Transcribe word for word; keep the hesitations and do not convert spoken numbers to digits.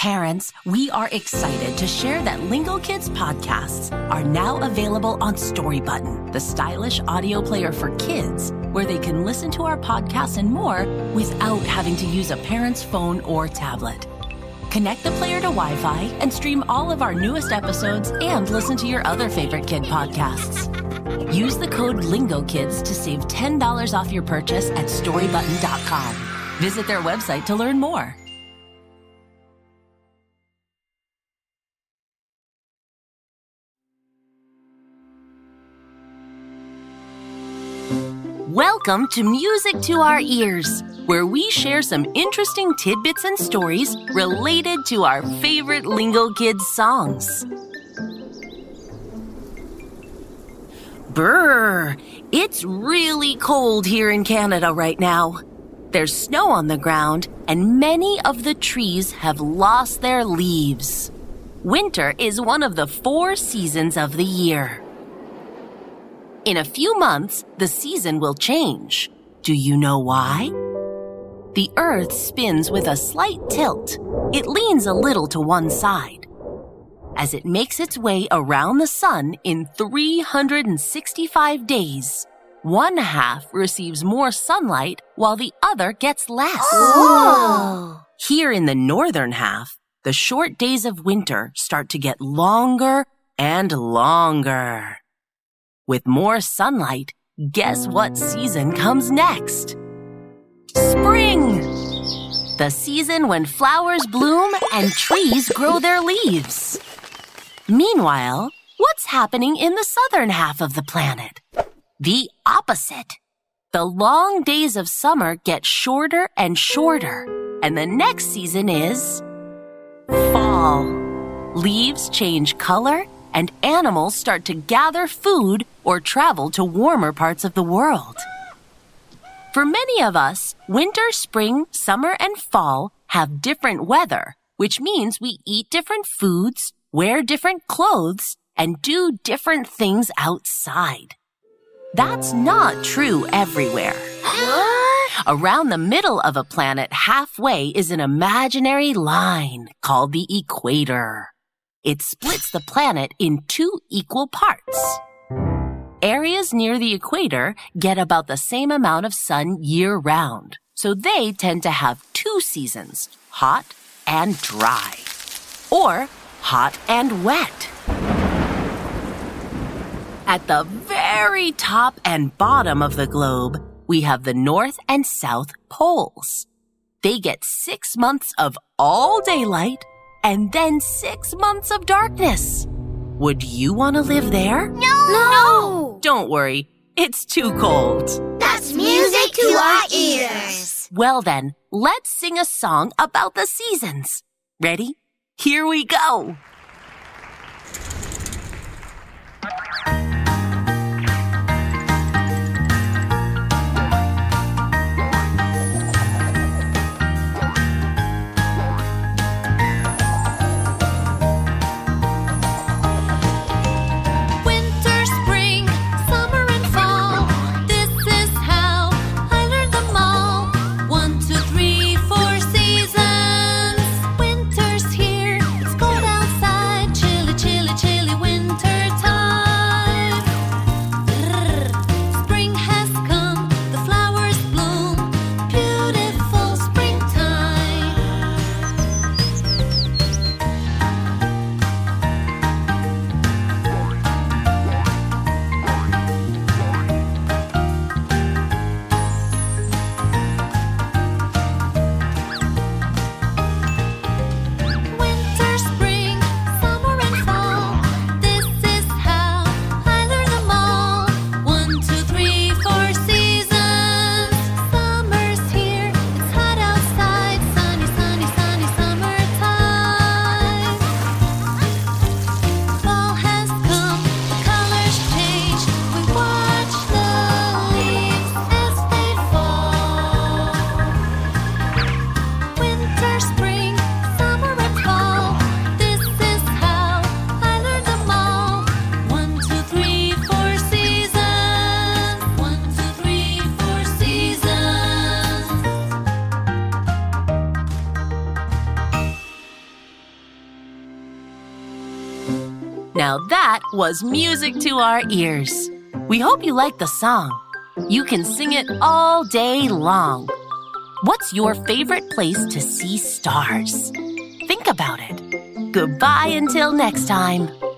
Parents, we are excited to share that Lingo Kids podcasts are now available on Storybutton, the stylish audio player for kids, where they can listen to our podcasts and more without having to use a parent's phone or tablet. Connect the player to Wi-Fi and stream all of our newest episodes and listen to your other favorite kid podcasts. Use the code LingoKids to save ten dollars off your purchase at storybutton dot com. Visit their website to learn more. Welcome to Music to Our Ears, where we share some interesting tidbits and stories related to our favorite Lingo Kids songs. Brr! It's really cold here in Canada right now. There's snow on the ground, and many of the trees have lost their leaves. Winter is one of the four seasons of the year. In a few months, the season will change. Do you know why? The Earth spins with a slight tilt. It leans a little to one side. As it makes its way around the sun in three hundred sixty-five days, one half receives more sunlight while the other gets less. Oh. Here in the northern half, the short days of winter start to get longer and longer. With more sunlight, guess what season comes next? Spring! The season when flowers bloom and trees grow their leaves. Meanwhile, what's happening in the southern half of the planet? The opposite. The long days of summer get shorter and shorter, and the next season is fall. Leaves change color, and animals start to gather food or travel to warmer parts of the world. For many of us, winter, spring, summer, and fall have different weather, which means we eat different foods, wear different clothes, and do different things outside. That's not true everywhere. Around the middle of a planet halfway is an imaginary line called the equator. It splits the planet in two equal parts. Areas near the equator get about the same amount of sun year-round, so they tend to have two seasons, hot and dry, or hot and wet. At the very top and bottom of the globe, we have the North and South poles. They get six months of all daylight and then six months of darkness. Would you want to live there? No! No! Don't worry, it's too cold. That's music to our ears. Well then, let's sing a song about the seasons. Ready? Here we go. Outside. Now that was music to our ears. We hope you like the song. You can sing it all day long. What's your favorite place to see stars? Think about it. Goodbye until next time.